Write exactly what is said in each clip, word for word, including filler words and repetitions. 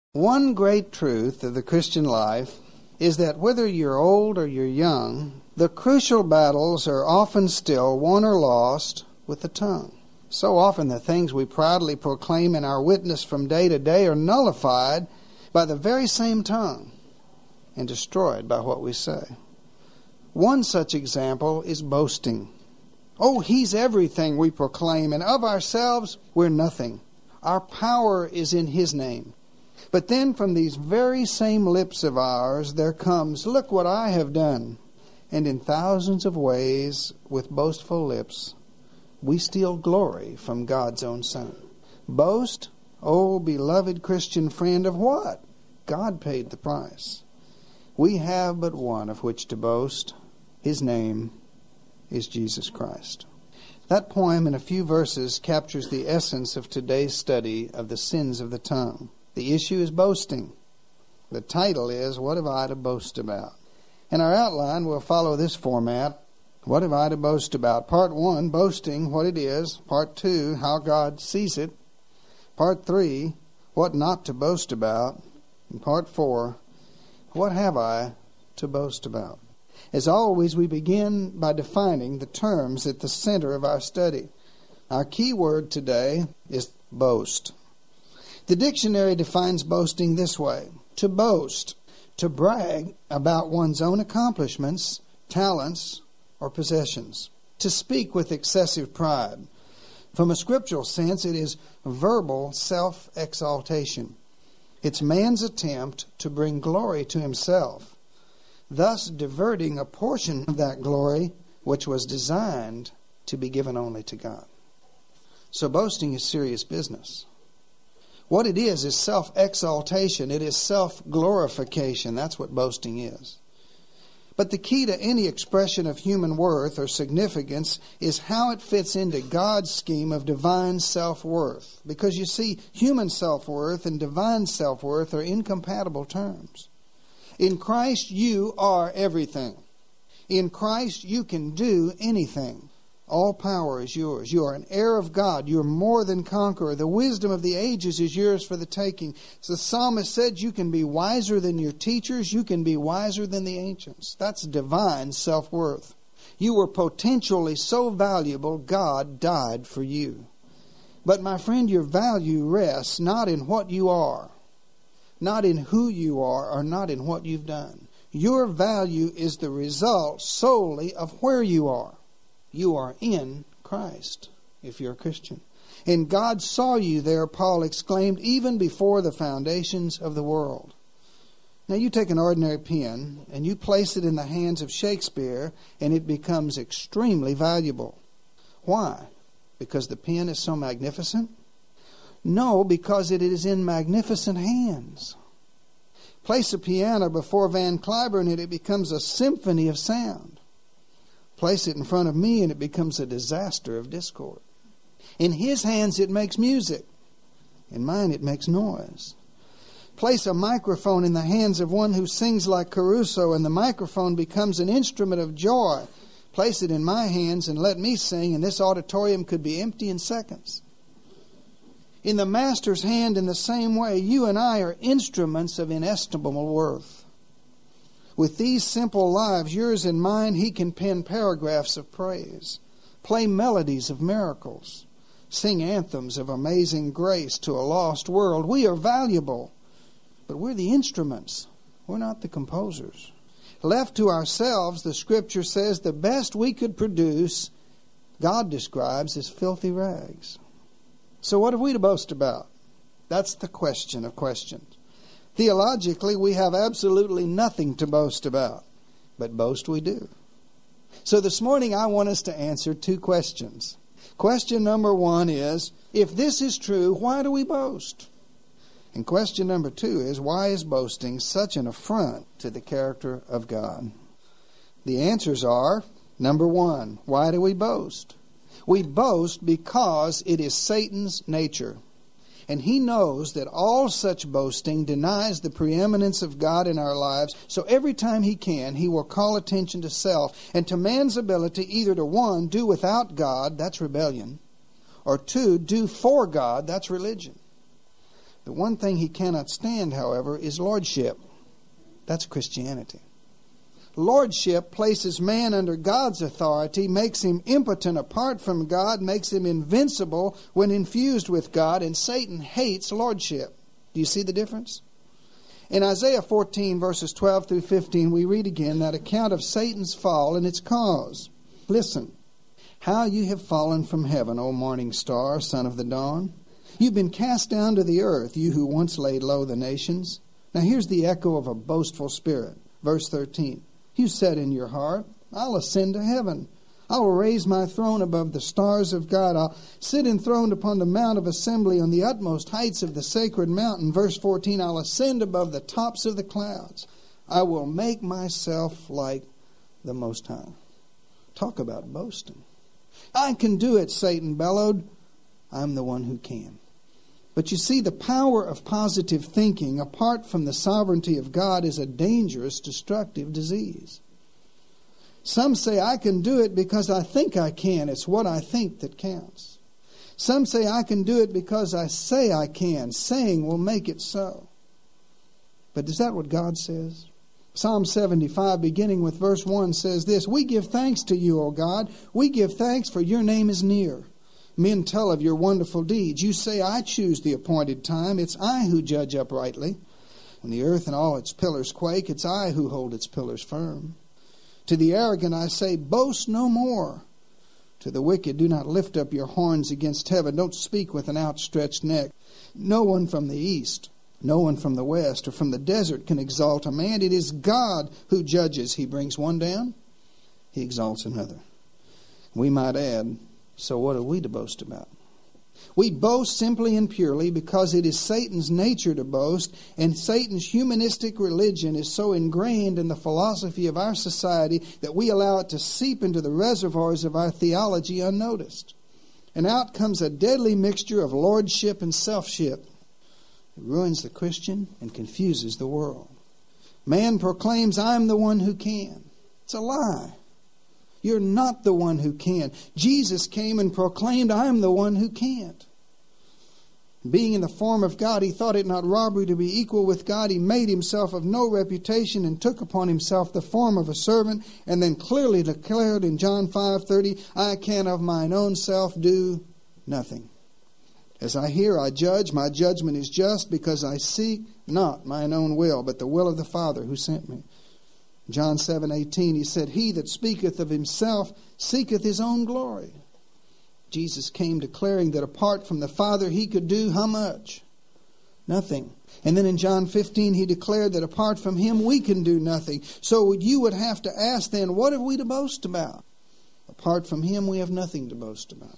One great truth of the Christian life is that whether you're old or you're young, the crucial battles are often still won or lost with the tongue. So often the things we proudly proclaim in our witness from day to day are nullified by the very same tongue and destroyed by what we say. One such example is boasting. Oh, He's everything, we proclaim, and of ourselves we're nothing. Our power is in His name. But then from these very same lips of ours there comes, look what I have done. And in thousands of ways, with boastful lips, we steal glory from God's own Son. Boast, oh beloved Christian friend, of what? God paid the price. We have but one of which to boast. His name is Jesus Christ. That poem in a few verses captures the essence of today's study of the sins of the tongue. The issue is boasting. The title is, What Have I to Boast About? In our outline, we'll follow this format. What have I to boast about? Part one, boasting, what it is. Part two, how God sees it. Part three, what not to boast about. And part four, what have I to boast about? As always, we begin by defining the terms at the center of our study. Our key word today is boast. The dictionary defines boasting this way: to boast, to brag about one's own accomplishments, talents, or possessions. To speak with excessive pride. From a scriptural sense, it is verbal self-exaltation. It's man's attempt to bring glory to himself, thus diverting a portion of that glory which was designed to be given only to God. So boasting is serious business. What it is is self-exaltation. It is self-glorification. That's what boasting is. But the key to any expression of human worth or significance is how it fits into God's scheme of divine self-worth. Because you see, human self-worth and divine self-worth are incompatible terms. In Christ, you are everything. In Christ, you can do anything. All power is yours. You are an heir of God. You are more than conqueror. The wisdom of the ages is yours for the taking. So the psalmist said, you can be wiser than your teachers. You can be wiser than the ancients. That's divine self-worth. You were potentially so valuable, God died for you. But my friend, your value rests not in what you are, not in who you are, or not in what you've done. Your value is the result solely of where you are. You are in Christ, if you're a Christian. And God saw you there, Paul exclaimed, even before the foundations of the world. Now you take an ordinary pen and you place it in the hands of Shakespeare and it becomes extremely valuable. Why? Because the pen is so magnificent? No, because it is in magnificent hands. Place a piano before Van Cliburn and it becomes a symphony of sound. Place it in front of me and it becomes a disaster of discord. In his hands it makes music. In mine it makes noise. Place a microphone in the hands of one who sings like Caruso and the microphone becomes an instrument of joy. Place it in my hands and let me sing and this auditorium could be empty in seconds. In the Master's hand in the same way, you and I are instruments of inestimable worth. With these simple lives, yours and mine, He can pen paragraphs of praise, play melodies of miracles, sing anthems of amazing grace to a lost world. We are valuable, but we're the instruments. We're not the composers. Left to ourselves, the Scripture says the best we could produce, God describes as filthy rags. So what have we to boast about? That's the question of questions. Theologically, we have absolutely nothing to boast about, but boast we do. So this morning I want us to answer two questions. Question number one is, if this is true, why do we boast? And question number two is, why is boasting such an affront to the character of God? The answers are, number one, why do we boast? We boast because it is Satan's nature. And he knows that all such boasting denies the preeminence of God in our lives. So every time he can, he will call attention to self and to man's ability either to, one, do without God, that's rebellion, or two, do for God, that's religion. The one thing he cannot stand, however, is lordship. That's Christianity. Lordship places man under God's authority, makes him impotent apart from God, makes him invincible when infused with God, and Satan hates lordship. Do you see the difference? In Isaiah fourteen, verses twelve through fifteen, we read again that account of Satan's fall and its cause. Listen. How you have fallen from heaven, O morning star, son of the dawn. You've been cast down to the earth, you who once laid low the nations. Now here's the echo of a boastful spirit. Verse thirteen. You said in your heart, I'll ascend to heaven. I will raise my throne above the stars of God. I'll sit enthroned upon the mount of assembly on the utmost heights of the sacred mountain. Verse fourteen, I'll ascend above the tops of the clouds. I will make myself like the Most High. Talk about boasting. I can do it, Satan bellowed. I'm the one who can. But you see, the power of positive thinking, apart from the sovereignty of God, is a dangerous, destructive disease. Some say, I can do it because I think I can. It's what I think that counts. Some say, I can do it because I say I can. Saying will make it so. But is that what God says? Psalm seventy-five, beginning with verse one, says this, We give thanks to you, O God. We give thanks, for your name is near. Men tell of your wonderful deeds. You say, I choose the appointed time. It's I who judge uprightly. When the earth and all its pillars quake, it's I who hold its pillars firm. To the arrogant I say, boast no more. To the wicked, do not lift up your horns against heaven. Don't speak with an outstretched neck. No one from the east, no one from the west, or from the desert can exalt a man. It is God who judges. He brings one down, he exalts another. We might add, so what are we to boast about? We boast simply and purely because it is Satan's nature to boast, and Satan's humanistic religion is so ingrained in the philosophy of our society that we allow it to seep into the reservoirs of our theology unnoticed. And out comes a deadly mixture of lordship and selfship. It ruins the Christian and confuses the world. Man proclaims, I'm the one who can. It's a lie. You're not the one who can. Jesus came and proclaimed, I am the one who can't. Being in the form of God, he thought it not robbery to be equal with God. He made himself of no reputation and took upon himself the form of a servant, and then clearly declared in John five thirty, I can of mine own self do nothing. As I hear, I judge. My judgment is just, because I seek not mine own will, but the will of the Father who sent me. John seven eighteen, he said, He that speaketh of himself seeketh his own glory. Jesus came declaring that apart from the Father he could do how much? Nothing. And then in John fifteen he declared that apart from him we can do nothing. So you would have to ask then, what are we to boast about? Apart from him we have nothing to boast about.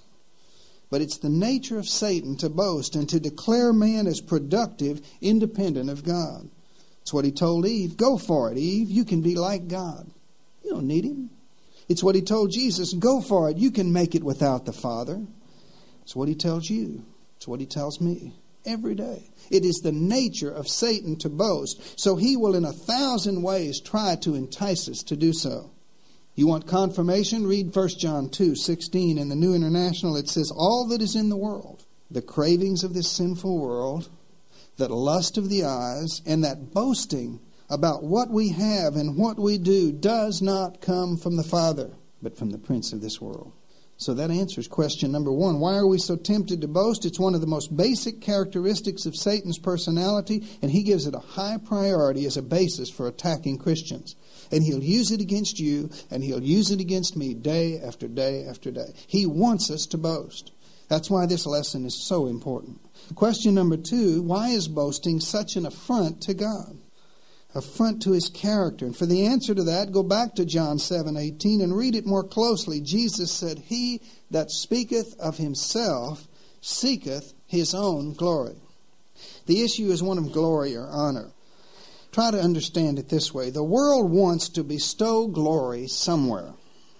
But it's the nature of Satan to boast and to declare man as productive, independent of God. It's what he told Eve. Go for it, Eve. You can be like God. You don't need him. It's what he told Jesus. Go for it. You can make it without the Father. It's what he tells you. It's what he tells me every day. It is the nature of Satan to boast. So he will in a thousand ways try to entice us to do so. You want confirmation? Read First John two sixteen in the New International. It says, all that is in the world, the cravings of this sinful world, that lust of the eyes, and that boasting about what we have and what we do does not come from the Father, but from the prince of this world. So that answers question number one. Why are we so tempted to boast? It's one of the most basic characteristics of Satan's personality, and he gives it a high priority as a basis for attacking Christians. And he'll use it against you, and he'll use it against me day after day after day. He wants us to boast. That's why this lesson is so important. Question number two, why is boasting such an affront to God? Affront to his character. And for the answer to that, go back to John seven eighteen and read it more closely. Jesus said, He that speaketh of himself seeketh his own glory. The issue is one of glory or honor. Try to understand it this way. The world wants to bestow glory somewhere.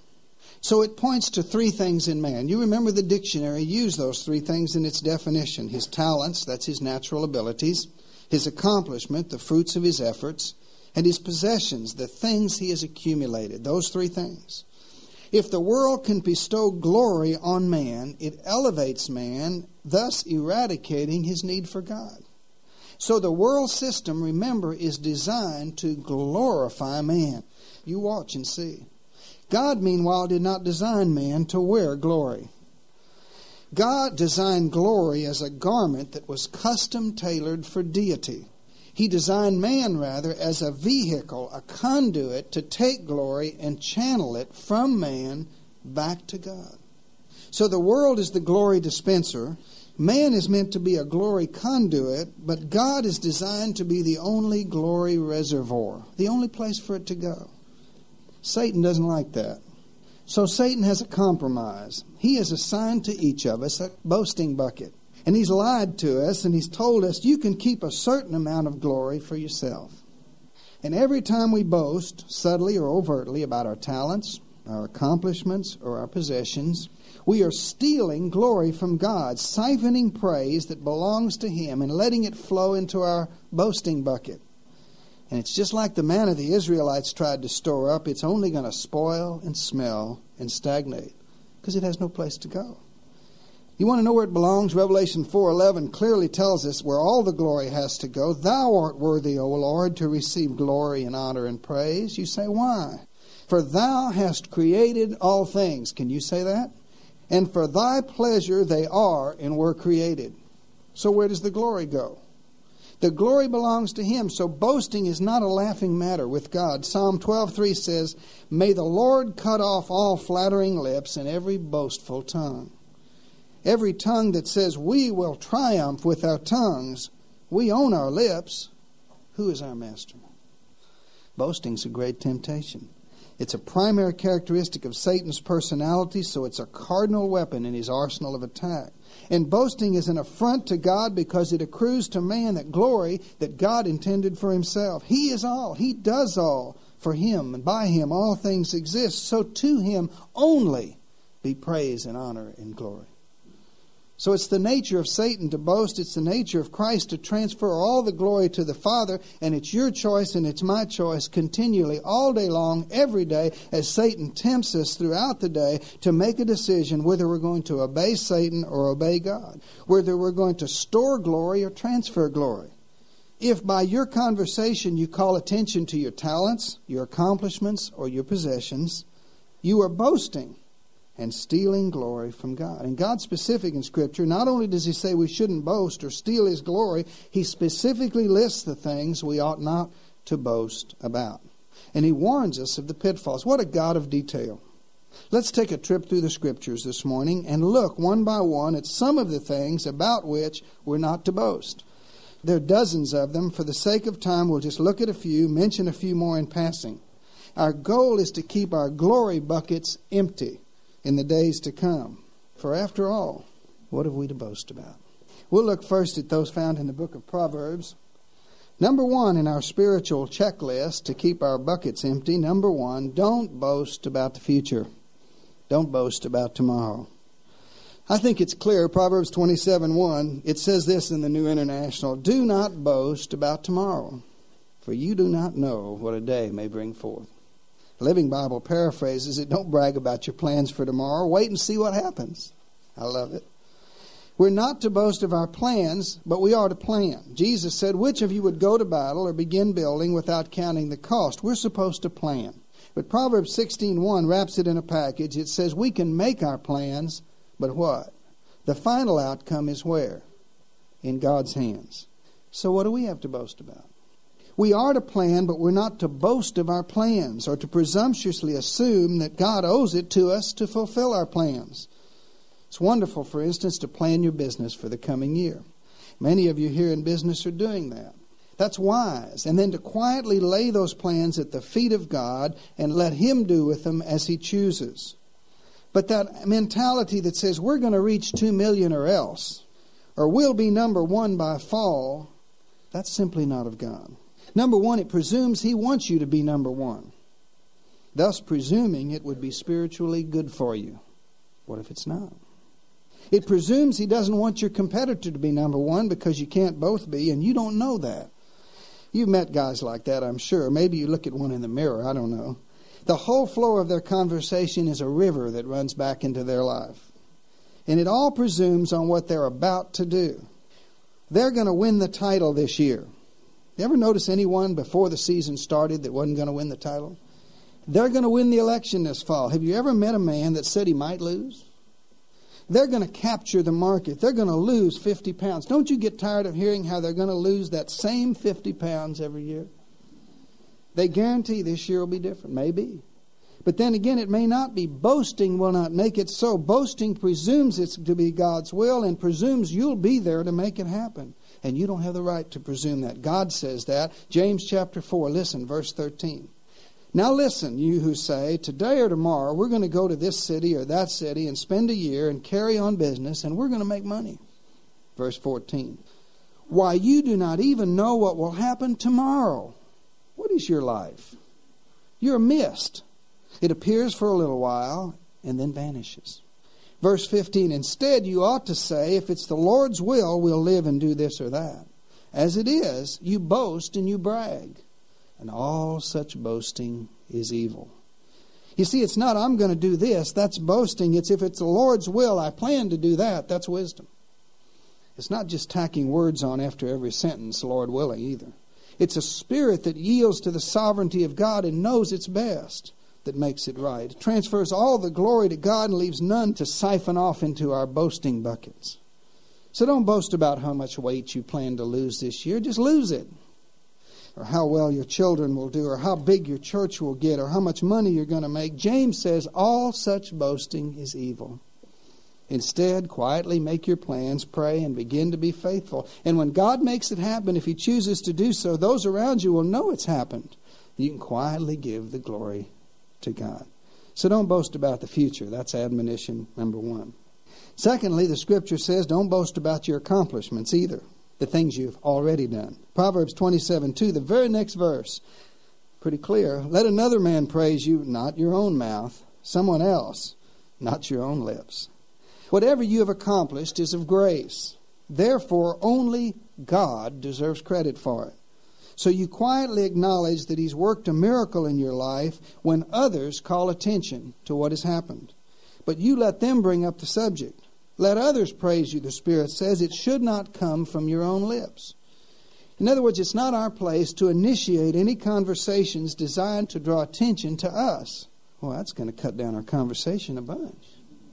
So it points to three things in man. You remember the dictionary used those three things in its definition. His talents, that's his natural abilities. His accomplishment, the fruits of his efforts. And his possessions, the things he has accumulated. Those three things. If the world can bestow glory on man, it elevates man, thus eradicating his need for God. So the world system, remember, is designed to glorify man. You watch and see. God, meanwhile, did not design man to wear glory. God designed glory as a garment that was custom tailored for deity. He designed man, rather, as a vehicle, a conduit to take glory and channel it from man back to God. So the world is the glory dispenser. Man is meant to be a glory conduit, but God is designed to be the only glory reservoir, the only place for it to go. Satan doesn't like that. So Satan has a compromise. He has assigned to each of us a boasting bucket. And he's lied to us, and he's told us you can keep a certain amount of glory for yourself. And every time we boast, subtly or overtly, about our talents, our accomplishments, or our possessions, we are stealing glory from God, siphoning praise that belongs to Him and letting it flow into our boasting bucket. And it's just like the manna the Israelites tried to store up. It's only going to spoil and smell and stagnate because it has no place to go. You want to know where it belongs? Revelation four eleven clearly tells us where all the glory has to go. Thou art worthy, O Lord, to receive glory and honor and praise. You say, why? For thou hast created all things. Can you say that? And for thy pleasure they are and were created. So where does the glory go? The glory belongs to Him, so boasting is not a laughing matter with God. Psalm twelve three says, May the Lord cut off all flattering lips and every boastful tongue. Every tongue that says, we will triumph with our tongues, we own our lips. Who is our master? Boasting's a great temptation. It's a primary characteristic of Satan's personality, so it's a cardinal weapon in his arsenal of attack. And boasting is an affront to God because it accrues to man that glory that God intended for Himself. He is all. He does all. For Him and by Him all things exist. So to Him only be praise and honor and glory. So it's the nature of Satan to boast. It's the nature of Christ to transfer all the glory to the Father. And it's your choice and it's my choice continually, all day long, every day, as Satan tempts us throughout the day to make a decision whether we're going to obey Satan or obey God, whether we're going to store glory or transfer glory. If by your conversation you call attention to your talents, your accomplishments, or your possessions, you are boasting and stealing glory from God. And God's specific in Scripture. Not only does He say we shouldn't boast or steal His glory, He specifically lists the things we ought not to boast about. And He warns us of the pitfalls. What a God of detail. Let's take a trip through the Scriptures this morning and look one by one at some of the things about which we're not to boast. There are dozens of them. For the sake of time, we'll just look at a few, mention a few more in passing. Our goal is to keep our glory buckets empty in the days to come. For after all, what have we to boast about? We'll look first at those found in the book of Proverbs. Number one in our spiritual checklist to keep our buckets empty, number one, don't boast about the future. Don't boast about tomorrow. I think it's clear, Proverbs twenty-seven one, it says this in the New International, do not boast about tomorrow, for you do not know what a day may bring forth. Living Bible paraphrases it, don't brag about your plans for tomorrow. Wait and see what happens. I love it. We're not to boast of our plans, but we are to plan. Jesus said, which of you would go to battle or begin building without counting the cost? We're supposed to plan. But Proverbs sixteen one wraps it in a package. It says we can make our plans, but what? The final outcome is where? In God's hands. So what do we have to boast about? We are to plan, but we're not to boast of our plans or to presumptuously assume that God owes it to us to fulfill our plans. It's wonderful, for instance, to plan your business for the coming year. Many of you here in business are doing that. That's wise. And then to quietly lay those plans at the feet of God and let Him do with them as He chooses. But that mentality that says we're going to reach two million or else, or we'll be number one by fall, that's simply not of God. Number one, it presumes He wants you to be number one. Thus presuming it would be spiritually good for you. What if it's not? It presumes He doesn't want your competitor to be number one because you can't both be, and you don't know that. You've met guys like that, I'm sure. Maybe you look at one in the mirror, I don't know. The whole flow of their conversation is a river that runs back into their life. And it all presumes on what they're about to do. they're going to win the title this year. You ever notice anyone before the season started that wasn't going to win the title? They're going to win the election this fall. Have you ever met a man that said he might lose? They're going to capture the market. They're going to lose fifty pounds. Don't you get tired of hearing how they're going to lose that same fifty pounds every year? They guarantee this year will be different. Maybe. But then again, it may not be. Boasting will not make it so. Boasting presumes it's to be God's will and presumes you'll be there to make it happen. And you don't have the right to presume that. God says that. James chapter four, listen, verse thirteen. Now listen, you who say, today or tomorrow we're going to go to this city or that city and spend a year and carry on business and we're going to make money. Verse fourteen. Why, you do not even know what will happen tomorrow. What is your life? You're a mist. It appears for a little while and then vanishes. Verse fifteen, instead you ought to say, if it's the Lord's will, we'll live and do this or that. As it is, you boast and you brag. And all such boasting is evil. You see, it's not I'm going to do this, that's boasting. It's if it's the Lord's will, I plan to do that, that's wisdom. It's not just tacking words on after every sentence, Lord willing, either. It's a spirit that yields to the sovereignty of God and knows it's best that makes it right. It transfers all the glory to God and leaves none to siphon off into our boasting buckets. So don't boast about how much weight you plan to lose this year. Just lose it. Or how well your children will do, or how big your church will get, or how much money you're going to make. James says all such boasting is evil. Instead, quietly make your plans, pray, and begin to be faithful. And when God makes it happen, if He chooses to do so, those around you will know it's happened. You can quietly give the glory to God. So don't boast about the future. That's admonition number one. Secondly, the Scripture says don't boast about your accomplishments either. The things you've already done. Proverbs twenty-seven two, the very next verse, pretty clear. Let another man praise you, not your own mouth. Someone else, not your own lips. Whatever you have accomplished is of grace. Therefore, only God deserves credit for it. So you quietly acknowledge that He's worked a miracle in your life when others call attention to what has happened. But you let them bring up the subject. Let others praise you, the Spirit says. It should not come from your own lips. In other words, it's not our place to initiate any conversations designed to draw attention to us. Well, that's going to cut down our conversation a bunch.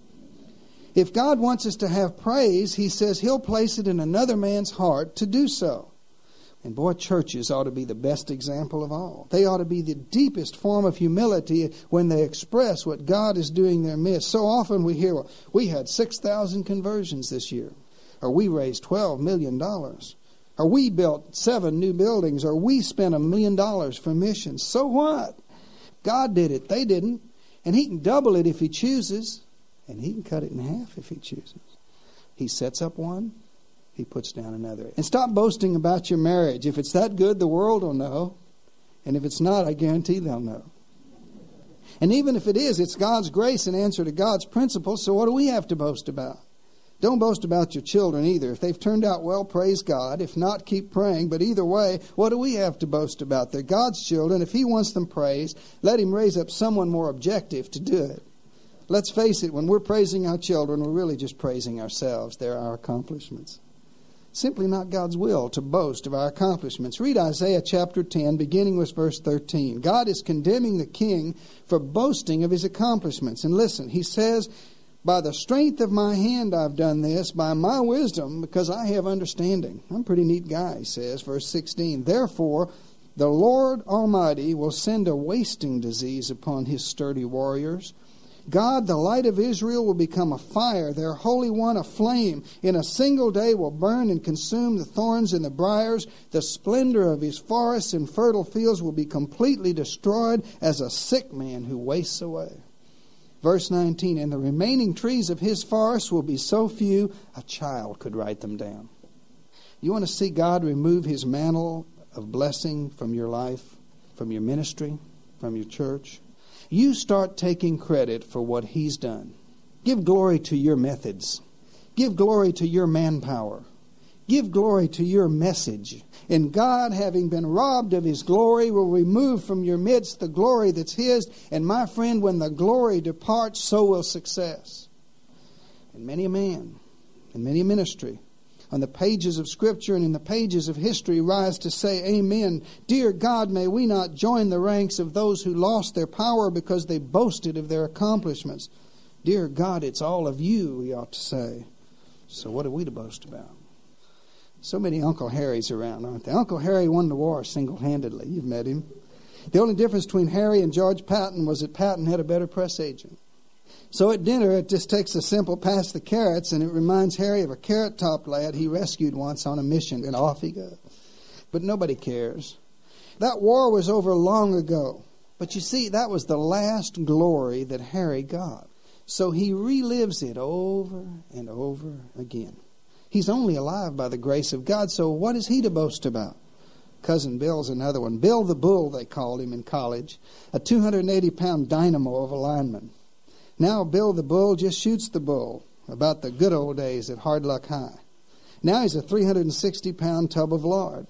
If God wants us to have praise, He says He'll place it in another man's heart to do so. And boy, churches ought to be the best example of all. They ought to be the deepest form of humility when they express what God is doing in their midst. So often we hear, well, we had six thousand conversions this year. Or we raised twelve million dollars. Or we built seven new buildings. Or we spent a million dollars for missions. So what? God did it. They didn't. And He can double it if He chooses. And He can cut it in half if He chooses. He sets up one. He puts down another. And stop boasting about your marriage. If it's that good, the world will know. And if it's not, I guarantee they'll know. And even if it is, it's God's grace in answer to God's principles. So what do we have to boast about? Don't boast about your children either. If they've turned out well, praise God. If not, keep praying. But either way, what do we have to boast about? They're God's children. If He wants them praised, let Him raise up someone more objective to do it. Let's face it, when we're praising our children, we're really just praising ourselves. They're our accomplishments. Simply not God's will to boast of our accomplishments. Read Isaiah chapter ten, beginning with verse thirteen. God is condemning the king for boasting of his accomplishments. And listen, he says, by the strength of my hand I've done this, by my wisdom, because I have understanding. I'm a pretty neat guy, he says, verse sixteen. Therefore, the Lord Almighty will send a wasting disease upon His sturdy warriors. God, the light of Israel, will become a fire, their Holy One a flame. In a single day will burn and consume the thorns and the briars. The splendor of His forests and fertile fields will be completely destroyed as a sick man who wastes away. Verse nineteen, and the remaining trees of His forest will be so few, a child could write them down. You want to see God remove His mantle of blessing from your life, from your ministry, from your church? You start taking credit for what He's done. Give glory to your methods. Give glory to your manpower. Give glory to your message. And God, having been robbed of His glory, will remove from your midst the glory that's His. And my friend, when the glory departs, so will success. And many a man, and many a ministry, on the pages of Scripture and in the pages of history rise to say, Amen. Dear God, may we not join the ranks of those who lost their power because they boasted of their accomplishments. Dear God, it's all of you, we ought to say. So what are we to boast about? So many Uncle Harrys around, aren't there? Uncle Harry won the war single-handedly. You've met him. The only difference between Harry and George Patton was that Patton had a better press agent. So at dinner, it just takes a simple pass the carrots, and it reminds Harry of a carrot-topped lad he rescued once on a mission, and off he goes. But nobody cares. That war was over long ago. But you see, that was the last glory that Harry got. So he relives it over and over again. He's only alive by the grace of God, so what is he to boast about? Cousin Bill's another one. Bill the Bull, they called him in college, a two hundred eighty pound dynamo of a lineman. Now Bill the Bull just shoots the bull about the good old days at Hard Luck High. Now he's a three hundred sixty pound tub of lard.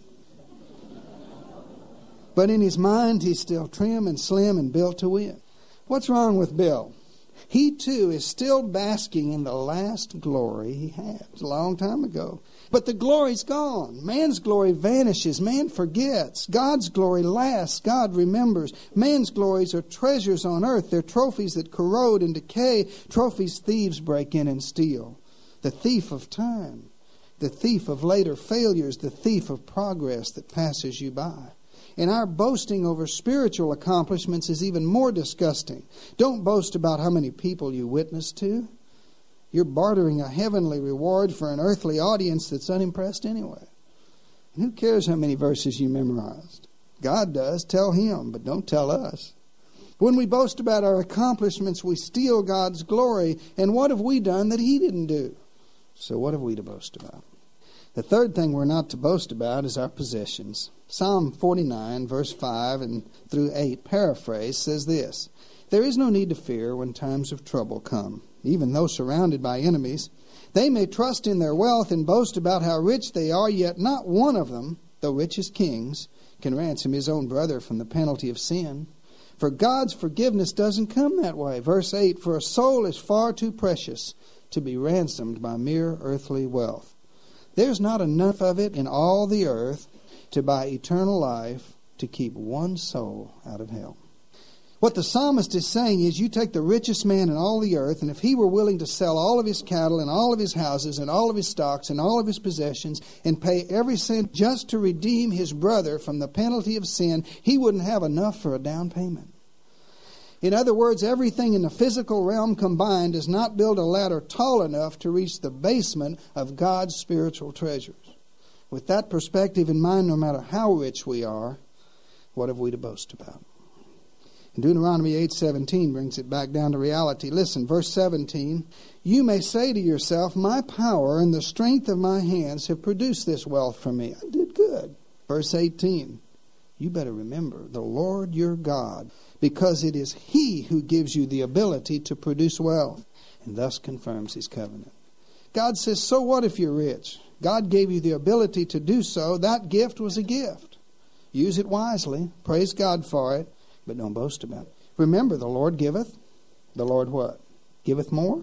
But in his mind, he's still trim and slim and built to win. What's wrong with Bill? He, too, is still basking in the last glory he had. It was a long time ago. But the glory's gone. Man's glory vanishes. Man forgets. God's glory lasts. God remembers. Man's glories are treasures on earth. They're trophies that corrode and decay, trophies thieves break in and steal. The thief of time, the thief of later failures, the thief of progress that passes you by. And our boasting over spiritual accomplishments is even more disgusting. Don't boast about how many people you witness to. You're bartering a heavenly reward for an earthly audience that's unimpressed anyway. And who cares how many verses you memorized? God does. Tell Him, but don't tell us. When we boast about our accomplishments, we steal God's glory. And what have we done that He didn't do? So what have we to boast about? The third thing we're not to boast about is our possessions. Psalm forty-nine, verse five and through eight, paraphrase, says this: There is no need to fear when times of trouble come, even though surrounded by enemies. They may trust in their wealth and boast about how rich they are, yet not one of them, though rich as kings, can ransom his own brother from the penalty of sin. For God's forgiveness doesn't come that way. Verse eight, For a soul is far too precious to be ransomed by mere earthly wealth. There's not enough of it in all the earth to buy eternal life to keep one soul out of hell. What the psalmist is saying is, you take the richest man in all the earth, and if he were willing to sell all of his cattle and all of his houses and all of his stocks and all of his possessions and pay every cent just to redeem his brother from the penalty of sin, he wouldn't have enough for a down payment. In other words, everything in the physical realm combined does not build a ladder tall enough to reach the basement of God's spiritual treasures. With that perspective in mind, no matter how rich we are, what have we to boast about? And Deuteronomy eight seventeen brings it back down to reality. Listen, verse seventeen, You may say to yourself, My power and the strength of my hands have produced this wealth for me. I did good. Verse eighteen, You better remember the Lord your God, because it is He who gives you the ability to produce wealth and thus confirms His covenant. God says, so what if you're rich? God gave you the ability to do so. That gift was a gift. Use it wisely. Praise God for it, but don't boast about it. Remember, the Lord giveth. The Lord what? Giveth more?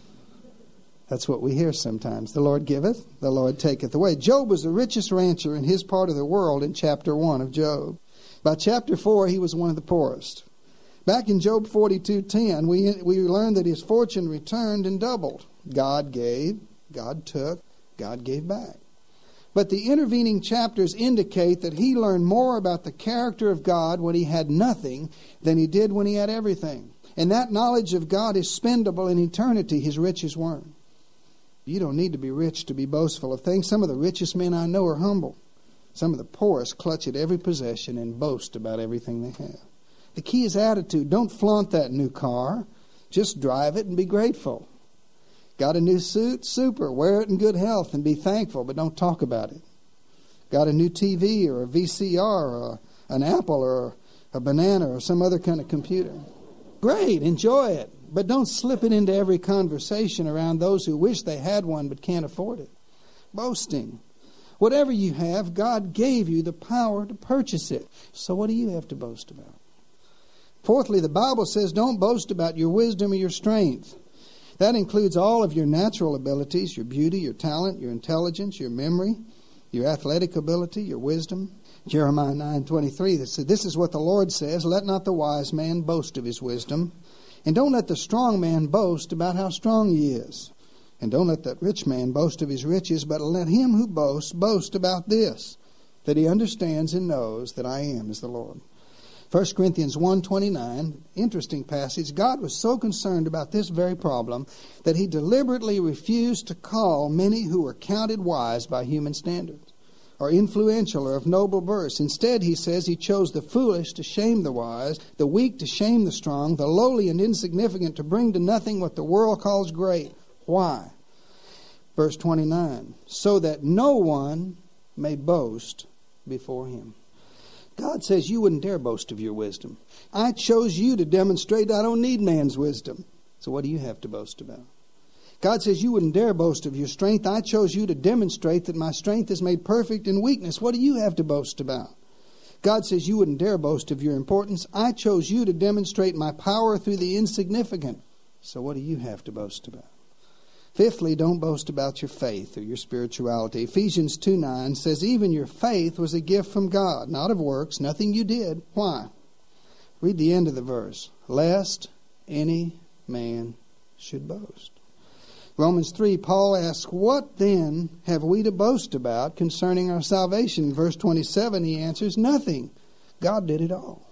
That's what we hear sometimes. The Lord giveth, the Lord taketh away. Job was the richest rancher in his part of the world in chapter one of Job. By chapter four, he was one of the poorest. Back in Job forty-two ten, we, we learned that his fortune returned and doubled. God gave, God took, God gave back. But the intervening chapters indicate that he learned more about the character of God when he had nothing than he did when he had everything. And that knowledge of God is spendable in eternity. His riches weren't. You don't need to be rich to be boastful of things. Some of the richest men I know are humble. Some of the poorest clutch at every possession and boast about everything they have. The key is attitude. Don't flaunt that new car. Just drive it and be grateful. Got a new suit? Super. Wear it in good health and be thankful, but don't talk about it. Got a new T V or a V C R or a, an apple or a banana or some other kind of computer? Great. Enjoy it. But don't slip it into every conversation around those who wish they had one but can't afford it. Boasting. Whatever you have, God gave you the power to purchase it. So what do you have to boast about? Fourthly, the Bible says don't boast about your wisdom or your strength. That includes all of your natural abilities, your beauty, your talent, your intelligence, your memory, your athletic ability, your wisdom. Jeremiah nine twenty-three, that said, "This is what the Lord says, let not the wise man boast of his wisdom, and don't let the strong man boast about how strong he is. And don't let that rich man boast of his riches, but let him who boasts boast about this, that he understands and knows that I am as the Lord." First Corinthians one twenty-nine, interesting passage. God was so concerned about this very problem that he deliberately refused to call many who were counted wise by human standards, or influential, or of noble birth. Instead, he says he chose the foolish to shame the wise, the weak to shame the strong, the lowly and insignificant to bring to nothing what the world calls great. Why? Verse twenty-nine, "So that no one may boast before him." God says you wouldn't dare boast of your wisdom. I chose you to demonstrate I don't need man's wisdom. So what do you have to boast about? God says you wouldn't dare boast of your strength. I chose you to demonstrate that my strength is made perfect in weakness. What do you have to boast about? God says you wouldn't dare boast of your importance. I chose you to demonstrate my power through the insignificant. So what do you have to boast about? Fifthly, don't boast about your faith or your spirituality. Ephesians two nine says, "Even your faith was a gift from God, not of works, nothing you did." Why? Read the end of the verse. "Lest any man should boast." Romans three, Paul asks, "What then have we to boast about concerning our salvation?" In verse twenty-seven, he answers, "Nothing. God did it all."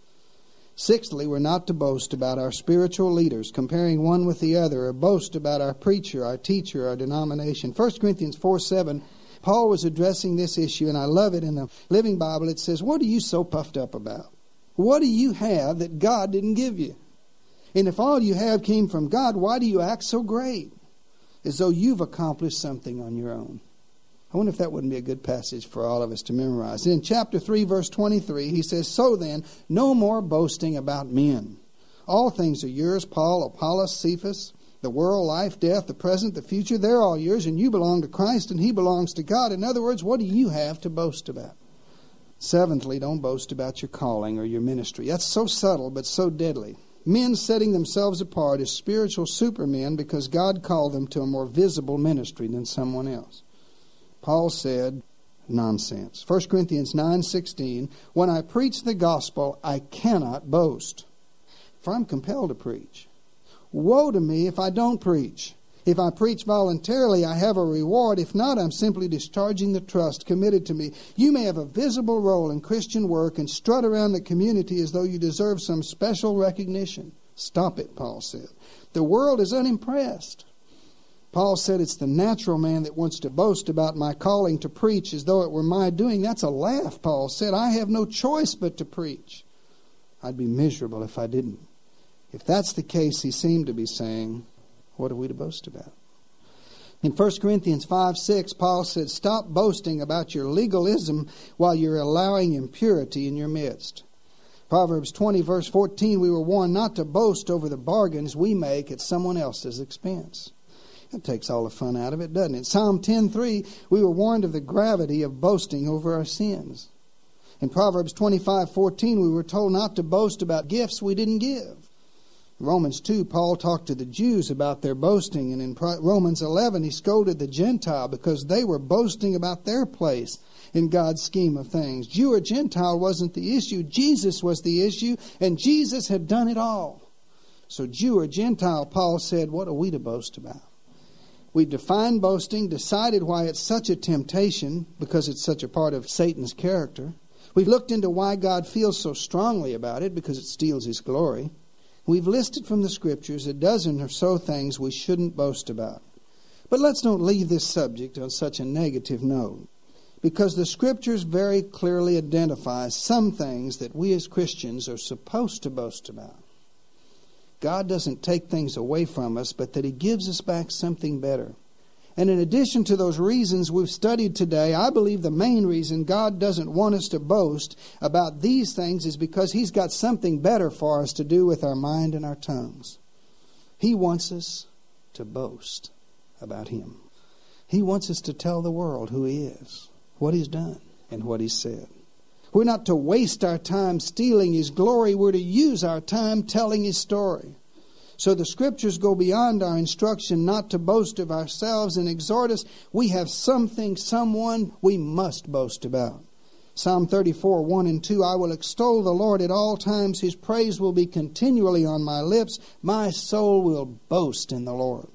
Sixthly, we're not to boast about our spiritual leaders, comparing one with the other, or boast about our preacher, our teacher, our denomination. First Corinthians four seven, Paul was addressing this issue, and I love it in the Living Bible. It says, "What are you so puffed up about? What do you have that God didn't give you? And if all you have came from God, why do you act so great, as though you've accomplished something on your own?" I wonder if that wouldn't be a good passage for all of us to memorize. In chapter three, verse twenty-three, he says, "So then, no more boasting about men. All things are yours, Paul, Apollos, Cephas, the world, life, death, the present, the future. They're all yours, and you belong to Christ, and he belongs to God." In other words, what do you have to boast about? Seventhly, don't boast about your calling or your ministry. That's so subtle, but so deadly. Men setting themselves apart as spiritual supermen because God called them to a more visible ministry than someone else. Paul said, nonsense. First Corinthians nine sixteen, "When I preach the gospel, I cannot boast, for I'm compelled to preach. Woe to me if I don't preach. If I preach voluntarily, I have a reward. If not, I'm simply discharging the trust committed to me." You may have a visible role in Christian work and strut around the community as though you deserve some special recognition. Stop it, Paul said. The world is unimpressed. Paul said it's the natural man that wants to boast about my calling to preach as though it were my doing. That's a laugh, Paul said. I have no choice but to preach. I'd be miserable if I didn't. If that's the case, he seemed to be saying, what are we to boast about? In First Corinthians five six, Paul said, "Stop boasting about your legalism while you're allowing impurity in your midst." Proverbs twenty, verse fourteen, we were warned not to boast over the bargains we make at someone else's expense. That takes all the fun out of it, doesn't it? Psalm ten three, we were warned of the gravity of boasting over our sins. In Proverbs twenty-five fourteen, we were told not to boast about gifts we didn't give. In Romans two, Paul talked to the Jews about their boasting, and in Romans eleven, he scolded the Gentile because they were boasting about their place in God's scheme of things. Jew or Gentile wasn't the issue. Jesus was the issue, and Jesus had done it all. So Jew or Gentile, Paul said, what are we to boast about? We've defined boasting, decided why it's such a temptation, because it's such a part of Satan's character. We've looked into why God feels so strongly about it, because it steals his glory. We've listed from the Scriptures a dozen or so things we shouldn't boast about. But let's don't leave this subject on such a negative note, because the Scriptures very clearly identify some things that we as Christians are supposed to boast about. God doesn't take things away from us, but that he gives us back something better. And in addition to those reasons we've studied today, I believe the main reason God doesn't want us to boast about these things is because he's got something better for us to do with our mind and our tongues. He wants us to boast about him. He wants us to tell the world who he is, what he's done, and what he's said. We're not to waste our time stealing his glory. We're to use our time telling his story. So the Scriptures go beyond our instruction not to boast of ourselves and exhort us. We have something, someone we must boast about. Psalm thirty-four, one and two, I will extol the Lord at all times. His praise will be continually on my lips. My soul will boast in the Lord.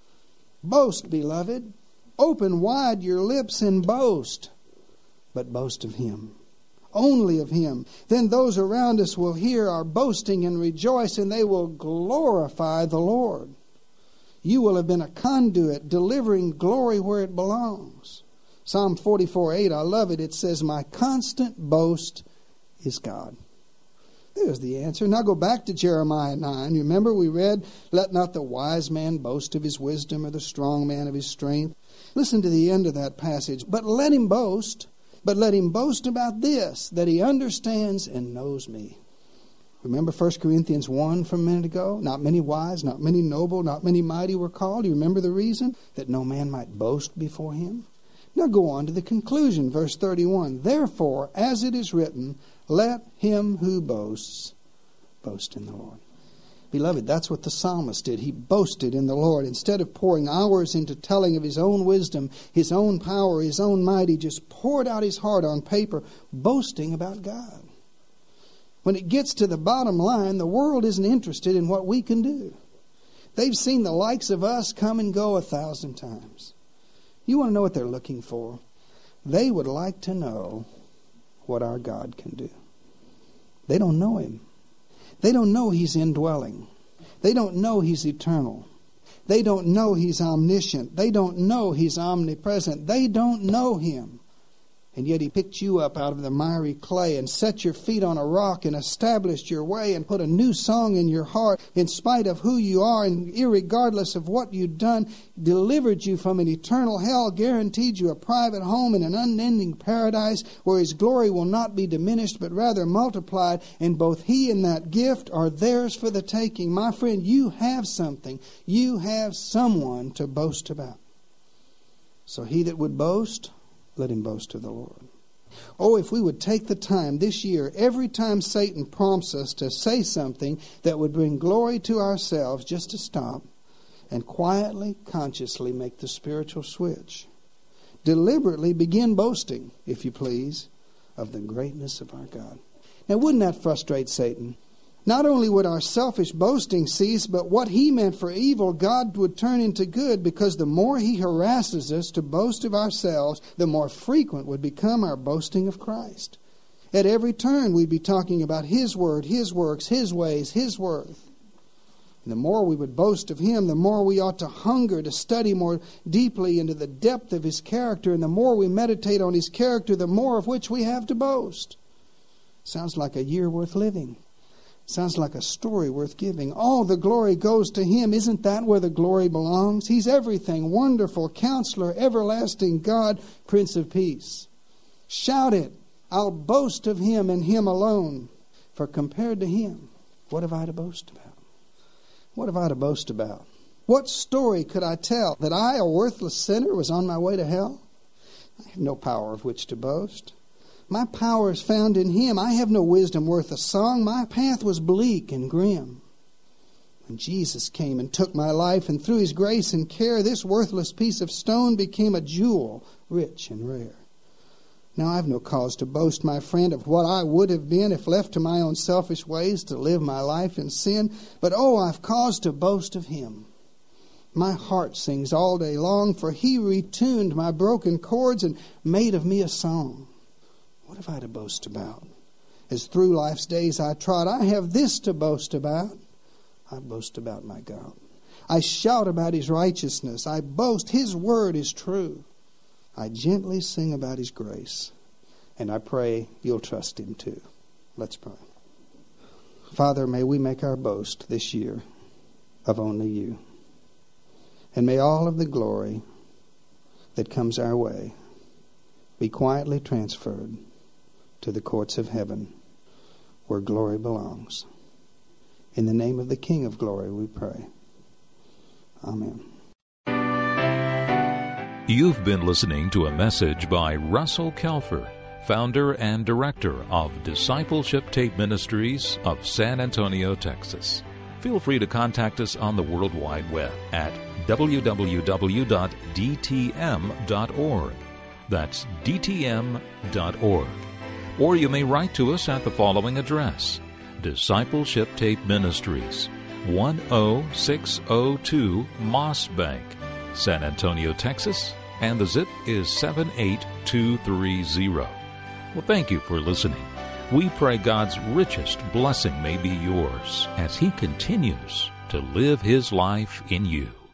Boast, beloved. Open wide your lips and boast. But boast of Him. Only of Him. Then those around us will hear our boasting and rejoice, and they will glorify the Lord. You will have been a conduit, delivering glory where it belongs. Psalm forty-four, eight, I love it. It says, my constant boast is God. There's the answer. Now go back to Jeremiah nine. You remember we read, let not the wise man boast of his wisdom, or the strong man of his strength. Listen to the end of that passage. But let him boast. But let him boast about this, that he understands and knows me. Remember First Corinthians one from a minute ago? Not many wise, not many noble, not many mighty were called. Do you remember the reason? That no man might boast before him. Now go on to the conclusion, verse thirty-one. Therefore, as it is written, let him who boasts boast in the Lord. Beloved, that's what the psalmist did. He boasted in the Lord. Instead of pouring hours into telling of his own wisdom, his own power, his own might, he just poured out his heart on paper, boasting about God. When it gets to the bottom line, the world isn't interested in what we can do. They've seen the likes of us come and go a thousand times. You want to know what they're looking for? They would like to know what our God can do. They don't know Him. They don't know He's indwelling. They don't know He's eternal. They don't know He's omniscient. They don't know He's omnipresent. They don't know Him. And yet He picked you up out of the miry clay and set your feet on a rock and established your way and put a new song in your heart in spite of who you are and irregardless of what you've done, delivered you from an eternal hell, guaranteed you a private home in an unending paradise where His glory will not be diminished but rather multiplied, and both He and that gift are theirs for the taking. My friend, you have something. You have someone to boast about. So he that would boast, let him boast of the Lord. Oh, if we would take the time this year, every time Satan prompts us to say something that would bring glory to ourselves, just to stop and quietly, consciously make the spiritual switch. Deliberately begin boasting, if you please, of the greatness of our God. Now, wouldn't that frustrate Satan? Not only would our selfish boasting cease, but what he meant for evil, God would turn into good, because the more he harasses us to boast of ourselves, the more frequent would become our boasting of Christ. At every turn, we'd be talking about His word, His works, His ways, His worth. And the more we would boast of Him, the more we ought to hunger to study more deeply into the depth of His character. And the more we meditate on His character, the more of which we have to boast. Sounds like a year worth living. Sounds like a story worth giving. All the glory goes to Him. Isn't that where the glory belongs? He's everything. Wonderful Counselor, everlasting God, Prince of Peace. Shout it. I'll boast of Him and Him alone. For compared to Him, what have I to boast about? What have I to boast about? What story could I tell? That I, a worthless sinner, was on my way to hell? I have no power of which to boast. My power is found in Him. I have no wisdom worth a song. My path was bleak and grim. When Jesus came and took my life, and through His grace and care, this worthless piece of stone became a jewel, rich and rare. Now I have no cause to boast, my friend, of what I would have been if left to my own selfish ways to live my life in sin. But oh, I've cause to boast of Him. My heart sings all day long, for He retuned my broken chords and made of me a song. What have I to boast about? As through life's days I trod, I have this to boast about. I boast about my God. I shout about His righteousness. I boast His word is true. I gently sing about His grace. And I pray you'll trust Him too. Let's pray. Father, may we make our boast this year of only You. And may all of the glory that comes our way be quietly transferred to the courts of heaven, where glory belongs. In the name of the King of glory we pray. Amen. You've been listening to a message by Russell Kelfer, founder and director of Discipleship Tape Ministries of San Antonio, Texas. feel free to contact us on the World Wide Web at w w w dot d t m dot org. That's d t m dot org. Or you may write to us at the following address: Discipleship Tape Ministries, one oh six oh two Moss Bank, San Antonio, Texas, and the zip is seven eight two three zero. Well, thank you for listening. We pray God's richest blessing may be yours as He continues to live His life in you.